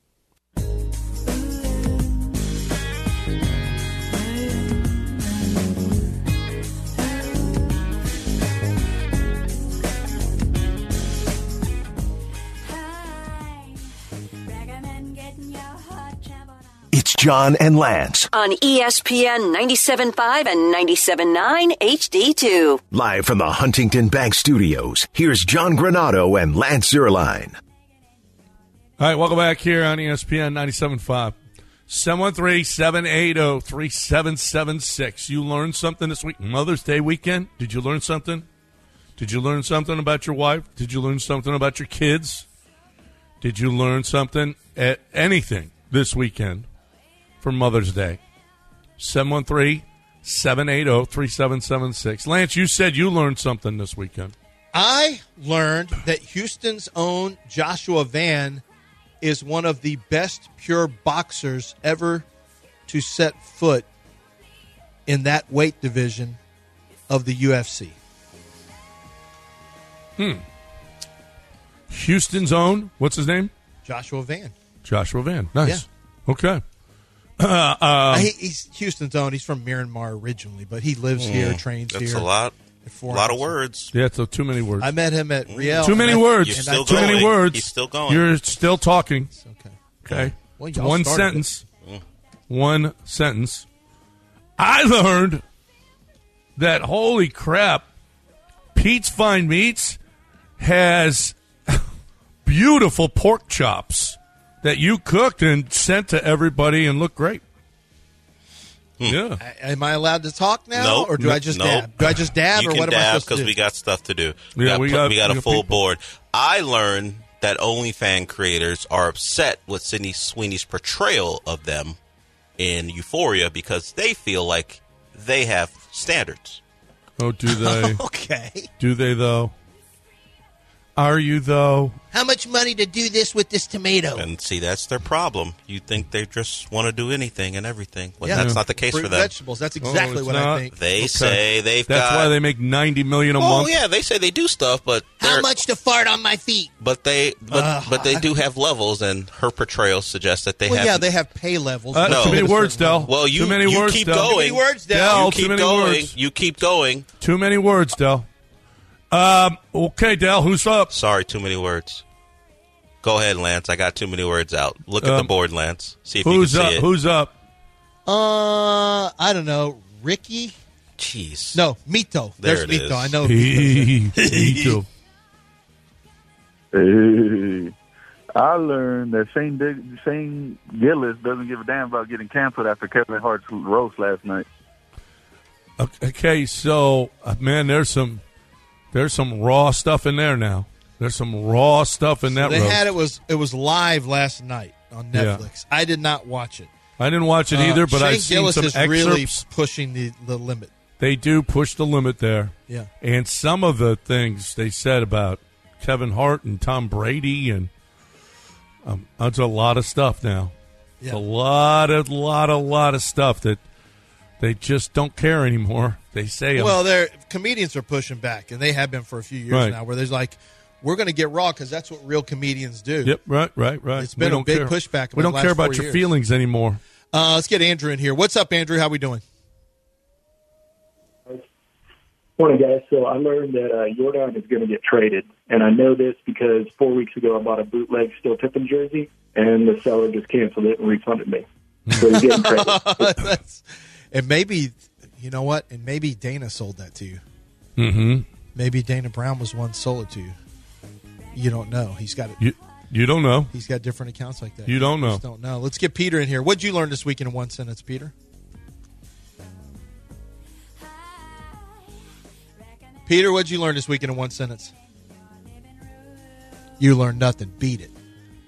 It's John and Lance. On ESPN 97.5 and 97.9 HD2. Live from the Huntington Bank Studios, here's John Granado and Lance Zierlein. All right, welcome back here on ESPN 97.5. 713-780-3776. You learned something this week. Mother's Day weekend. Did you learn something? Did you learn something about your wife? Did you learn something about your kids? Did you learn something at anything this weekend for Mother's Day? 713-780-3776. Lance, you said you learned something this weekend. I learned that Houston's own Joshua Van is one of the best pure boxers ever to set foot in that weight division of the UFC. Houston's own, what's his name? Joshua Van. Joshua Van. Nice. Yeah. Okay. He's Houston's own. He's from Myanmar originally, but he lives here, trains here. That's a lot of words. Yeah, it's too many words. I met him at Riel. Too many words. You're still Too many words. He's still going. You're still talking. It's okay. Okay. Well, It's y'all one started sentence. One sentence. I learned that, holy crap, Pete's Fine Meats has beautiful pork chops that you cooked and sent to everybody and look great. Yeah. Am I allowed to talk now, Nope. or do I just Nope. dab? Do I just dab, You or can what am I dab supposed to because do? we got stuff to do. Yeah, we got a full people. board. I learned that OnlyFans creators are upset with Sydney Sweeney's portrayal of them in Euphoria because they feel like they have standards. Oh, do they? Okay. Do they, though? Are you, though? How much money to do this with this tomato? And see, that's their problem. You think they just want to do anything and everything. Well, Yeah. that's not the case Fruit for and them. vegetables. That's exactly it's what not. I think. They Okay. say they've That's got... why they make $90 million a Oh, month. yeah, they say they do stuff, but... How they're- much to fart on my feet? But they do have levels, and her portrayal suggests that they Well, have... yeah, they have pay levels. No. Too many words, Del. Well, Too many words, keep Del. going. Too many words, Del. Del, You too keep many going. words. You keep going. Too many words, Del. Okay, Del, who's up? Sorry, too many words. Go ahead, Lance. I got too many words out. Look at the board, Lance. See if Who's you can up? see it. Who's up? I don't know. Ricky? Jeez. No, Mito. There There's it Mito. is. I know. Me too. Hey, I learned that Shane Gillis doesn't give a damn about getting canceled after Kevin Hart's roast last night. Okay, so man, there's some raw stuff in there now. There's some raw stuff in that. They roast. had it was live last night on Netflix. I did not watch it. I didn't watch it either, but Shane I've seen Gillis some is excerpts. really pushing the limit. They do push the limit there. Yeah. And some of the things they said about Kevin Hart and Tom Brady, and that's a lot of stuff now. Yeah. It's a lot of stuff that they just don't care anymore. They say, Well, comedians are pushing back, and they have been for a few years Right. now, where there's like, we're going to get raw because that's what real comedians do. Yep, right. It's been We a big don't care. pushback We about don't the care last about 4 your years. feelings anymore. Let's get Andrew in here. What's up, Andrew? How we doing? Morning, guys. So I learned that Jordan is going to get traded, and I know this because 4 weeks ago I bought a bootleg Still Tippin jersey, and the seller just canceled it and refunded me. So he's getting traded. And maybe, you know what? And maybe Dana sold that to you. Mm-hmm. Maybe Dana Brown was one sold it to you. You don't know. He's got it. You don't know. He's got different accounts like that. You don't know. Just don't know. Let's get Peter in here. What'd you learn this week in one sentence, Peter? Peter, what'd you learn this week in one sentence? You learned nothing. Beat it.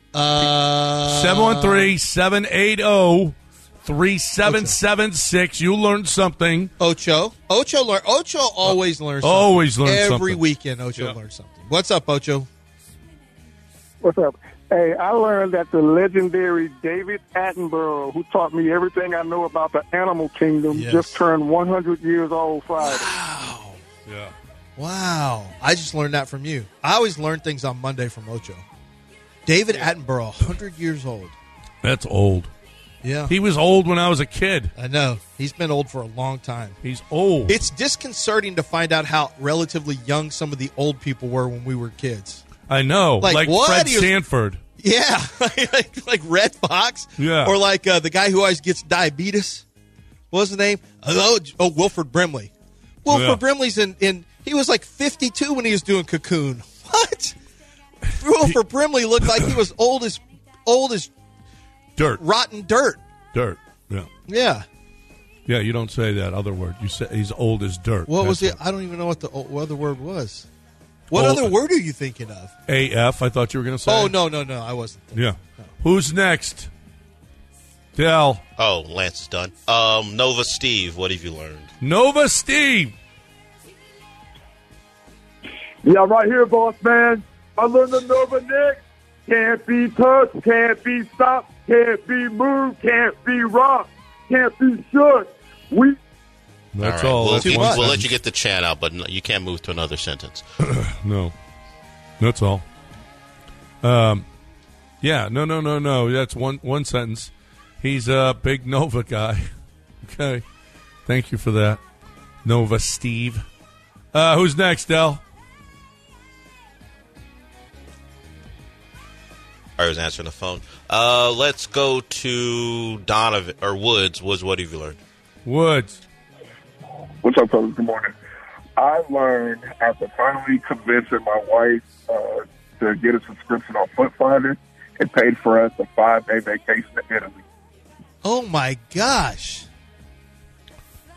713-780-3776. You learned something. Ocho always learns something. Always learns Every something. weekend, Ocho learns something. What's up, Ocho? What's up? Hey, I learned that the legendary David Attenborough, who taught me everything I know about the animal kingdom, Yes. just turned 100 years old Friday. Yeah. Wow. I just learned that from you. I always learn things on Monday from Ocho. David Attenborough, 100 years old. That's old. Yeah. He was old when I was a kid. I know. He's been old for a long time. He's old. It's disconcerting to find out how relatively young some of the old people were when we were kids. I know. Like what? Fred He was- Sanford. Yeah. like Red Fox. Yeah. Or like the guy who always gets diabetes. What was his name? Wilford Brimley. Wilford Yeah. Brimley's in he was like 52 when he was doing Cocoon. What? Wilford Brimley looked like he was old as Dirt. rotten dirt. Dirt. Yeah. Yeah. Yeah, you don't say that other word. You say he's old as dirt. What was That's it? I don't even know what the other word was. What Old- other word are you thinking of? AF, I thought you were going to say. Oh, no, I wasn't. Yeah. Who's next? Del. Oh, Lance is done. Nova Steve, what have you learned? Nova Steve. Yeah, right here, boss man. I learned the Nova Nick. Can't be touched, can't be stopped, can't be moved, can't be rocked, can't be shook. That's all all. right. That's We'll, one we'll let sentence. you get the chant out, but no, you can't move to another sentence. No. That's all. Yeah, no. That's one sentence. He's a big Nova guy. Okay. Thank you for that. Nova Steve. Who's next, Del? I was answering the phone. Let's go to Donovan or Woods. Woods, what have you learned? Woods. What's up, fellas? Good morning. I learned after finally convincing my wife to get a subscription on Foot Finder, it paid for us a 5-day vacation to Italy. Oh, my gosh.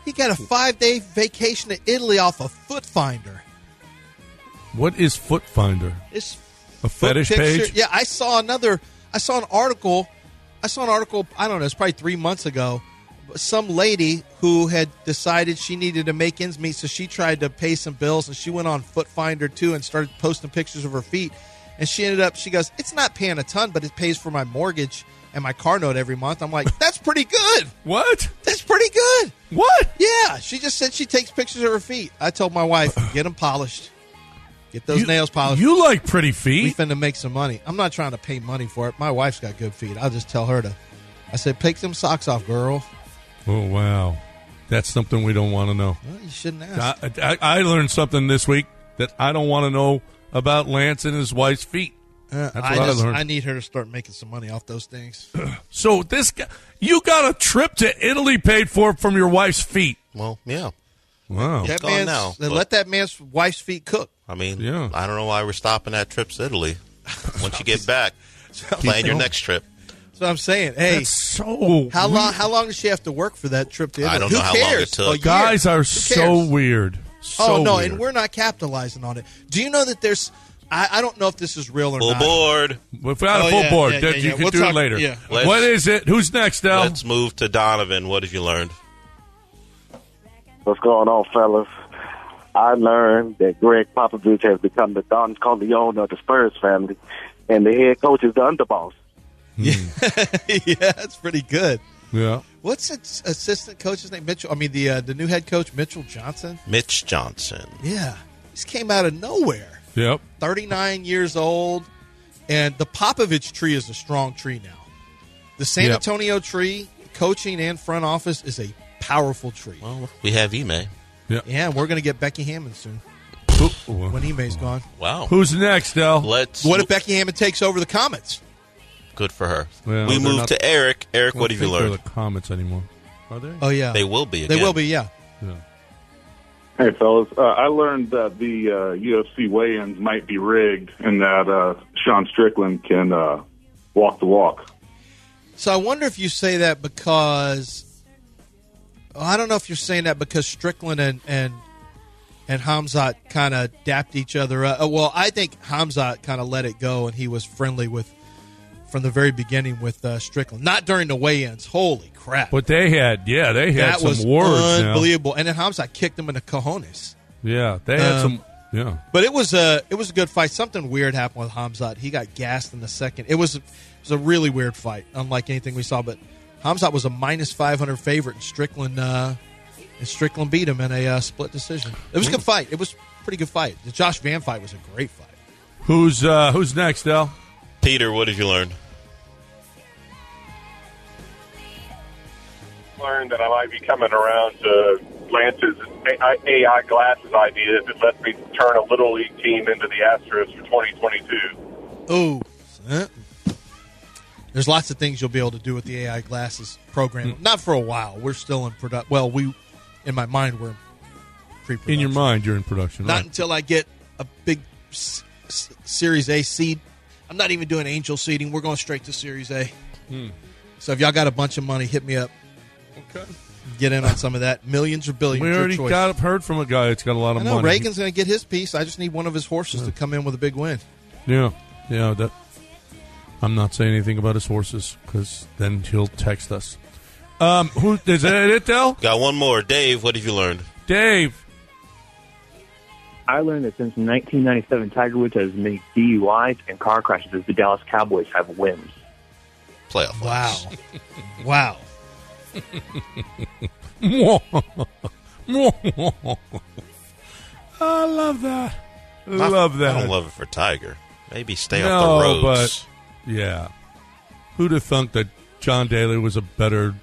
He got a 5-day vacation to Italy off of Foot Finder. What is Foot Finder? It's a fetish page? Yeah, I saw an article. I don't know, it's probably 3 months ago. Some lady who had decided she needed to make ends meet, so she tried to pay some bills, and she went on Foot Finder too and started posting pictures of her feet. And she goes, it's not paying a ton, but it pays for my mortgage and my car note every month. I'm like, that's pretty good. What? That's pretty good. What? Yeah, she just said she takes pictures of her feet. I told my wife, get them polished. Get those nails polished. You like pretty feet. We finna make some money. I'm not trying to pay money for it. My wife's got good feet. I'll just tell her to. I said, take them socks off, girl. Oh, wow. That's something we don't want to know. Well, you shouldn't ask. I learned something this week that I don't want to know about Lance and his wife's feet. That's what I learned. I need her to start making some money off those things. So this guy, you got a trip to Italy paid for from your wife's feet. Well, yeah. Wow. Let that man's wife's feet cook. I mean, I don't know why we're stopping at trips to Italy. Once you get back, plan your next trip. That's what I'm saying. Hey, that's so how long does she have to work for that trip to Italy? I don't know how long it took. Guys are so weird. So weird. And we're not capitalizing on it. Do you know that there's... I don't know if this is real or not. Full board. We've got a full board. You can do it later. Yeah. What is it? Who's next, Al? Let's move to Donovan. What have you learned? What's going on, fellas? I learned that Greg Popovich has become the Don Corleone of the Spurs family, and the head coach is the underboss. Yeah, that's pretty good. Yeah. What's its assistant coach's name? Mitchell. I mean, the new head coach, Mitchell Johnson. Mitch Johnson. Yeah, he's came out of nowhere. Yep. 39 years old, and the Popovich tree is a strong tree now. The San Antonio tree, coaching and front office, is a powerful tree. Well, we have Ime. Yeah, and we're going to get Becky Hammond soon. When Ime's gone. Wow. Who's next, Al? What if Becky Hammond takes over the Comets? Good for her. Well, we move to Eric. Eric, what have you learned? They're the Comets anymore, are they? Oh yeah, they will be. Again. They will be. Yeah. Hey, fellas, I learned that the UFC weigh-ins might be rigged and that Sean Strickland can walk the walk. So I wonder if you say that because... I don't know if you're saying that because Strickland and Hamzat kind of dapped each other up. Well, I think Hamzat kind of let it go, and he was friendly from the very beginning with Strickland. Not during the weigh-ins. Holy crap. But they had some words. Unbelievable. Now. And then Hamzat kicked him in the cojones. Yeah, they had some. Yeah. But it was a good fight. Something weird happened with Hamzat. He got gassed in the second. It was a really weird fight, unlike anything we saw. But Hamzat was a minus 500 favorite, and Strickland beat him in a split decision. It was a good fight. It was a pretty good fight. The Josh Van fight was a great fight. Who's next, Al? Peter, what did you learn? Learned that I might be coming around to Lance's AI glasses idea if it lets me turn a Little League team into the Astros for 2022. Oh, there's lots of things you'll be able to do with the AI glasses program. Not for a while. We're still in production. Well, in my mind, we're in pre-production. In your mind, you're in production. Not until I get a big Series A seed. I'm not even doing angel seeding. We're going straight to Series A. So if y'all got a bunch of money, hit me up. Okay. Get in on some of that. Millions or billions. We already heard from a guy that's got a lot of money. Reagan's going to get his piece. I just need one of his horses to come in with a big win. Yeah. I'm not saying anything about his horses because then he'll text us. Who is that? It, Del? Got one more. Dave, what have you learned? Dave. I learned that since 1997, Tiger Woods has made DUIs and car crashes as the Dallas Cowboys have wins. Playoff wins. Wow. I love that. I don't love it for Tiger. Maybe stay off the roads. But yeah. Who'd have thunk that John Daly was a better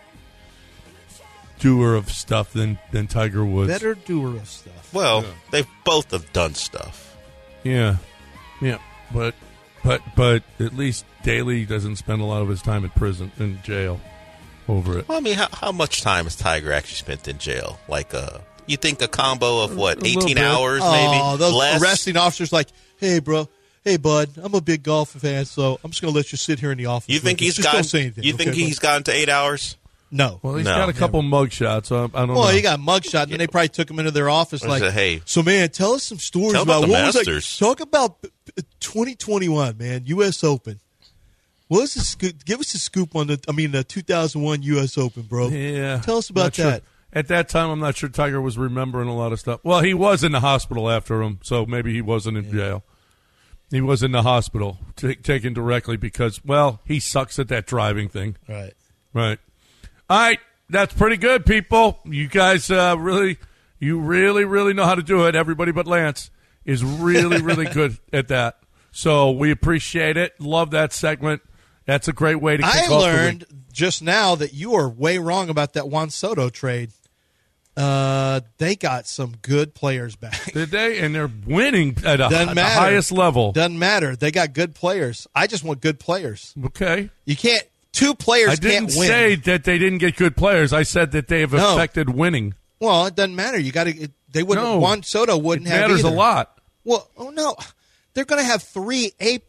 doer of stuff than Tiger Woods? Better doer of stuff. Well, they both have done stuff. Yeah. But at least Daly doesn't spend a lot of his time in jail over it. Well, I mean, how much time has Tiger actually spent in jail? Like, you think a combo of 18 hours maybe? Oh, those less? Arresting officers like, hey, bro. Hey, bud, I'm a big golf fan, so I'm just going to let you sit here in the office. You think he's gotten to 8 hours? No. Well, he's got a couple mug shots. So I don't know. Well, he got mug shot, and then they probably took him into their office I like, said, hey, so, man, tell us some stories about the what Masters. Was like, talk about 2021, man, U.S. Open. What was the scoop? Give us a scoop on the 2001 U.S. Open, bro. Yeah. Tell us about Not that. Sure. At that time, I'm not sure Tiger was remembering a lot of stuff. Well, he was in the hospital after him, so maybe he wasn't in jail. He was in the hospital, taken directly because, well, he sucks at that driving thing. Right. Right. All right. That's pretty good, people. You guys really know how to do it. Everybody but Lance is really, really good at that. So we appreciate it. Love that segment. That's a great way to kick off the week. I learned just now that you are way wrong about that Juan Soto trade. They got some good players back. Did they? And they're winning at the highest level. Doesn't matter. They got good players. I just want good players. Okay. You can't. Two players I didn't can't win. say that they didn't get good players. I said that they have affected winning. Well, it doesn't matter. You got to. They wouldn't. No, Juan Soto wouldn't have. Matters either. a lot. Well, oh no, they're going to have three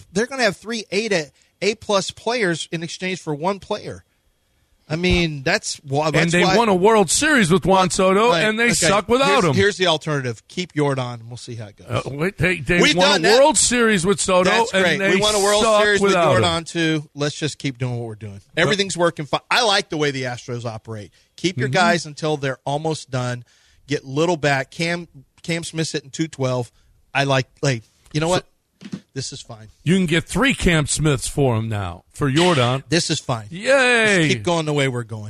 A plus players in exchange for one player. I mean, that's why. And they won a World Series with Juan Soto, and they suck without him. Here's the alternative: keep Jordan, and we'll see how it goes. They won a World Series with Soto, That's great. and they we won a World suck Series with without Jordan him. too. Let's just keep doing what we're doing. Everything's working fine. I like the way the Astros operate. Keep your guys until they're almost done. Get little back. Cam Smith's hitting 212. I like. You know what? This is fine. You can get 3 Cam Smiths for him now for Jordan. This is fine. Yay! Let's keep going the way we're going.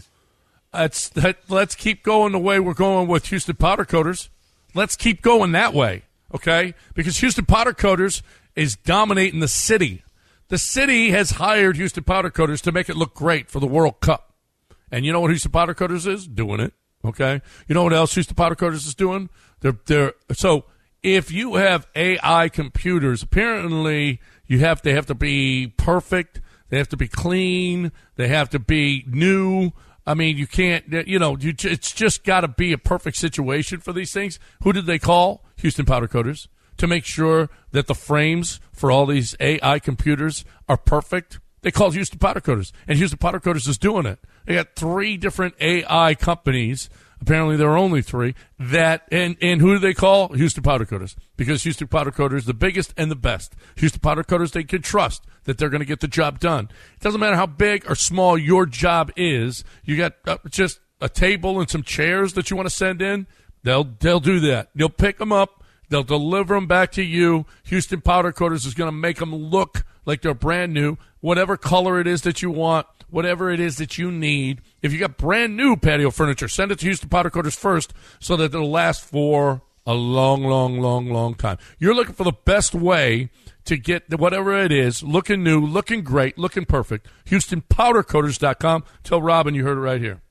Let's keep going the way we're going with Houston Powder Coaters. Let's keep going that way, okay? Because Houston Powder Coaters is dominating the city. The city has hired Houston Powder Coaters to make it look great for the World Cup. And you know what Houston Powder Coaters is? Doing it, okay? You know what else Houston Powder Coaters is doing? So if you have AI computers, apparently they have to be perfect. They have to be clean. They have to be new. I mean, you can't, it's just got to be a perfect situation for these things. Who did they call? Houston Powder Coaters, to make sure that the frames for all these AI computers are perfect. They called Houston Powder Coaters, and Houston Powder Coaters is doing it. They got 3 different AI companies. Apparently, there are only 3 that, and who do they call? Houston Powder Coaters, because Houston Powder Coaters is the biggest and the best. Houston Powder Coaters, they can trust that they're going to get the job done. It doesn't matter how big or small your job is. You got just a table and some chairs that you want to send in. They'll do that. They'll pick them up. They'll deliver them back to you. Houston Powder Coaters is going to make them look like they're brand new, whatever color it is that you want, whatever it is that you need. If you got brand new patio furniture, send it to Houston Powder Coaters first so that it'll last for a long, long, long, long time. You're looking for the best way to get whatever it is, looking new, looking great, looking perfect. HoustonPowderCoaters.com. Tell Robin you heard it right here.